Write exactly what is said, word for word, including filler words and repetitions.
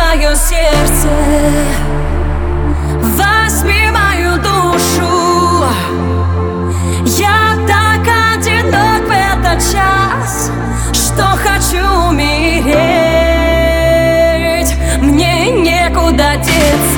мое сердце, возьми мою душу. Я так одинок в этот час, что хочу умереть. Мне некуда деться.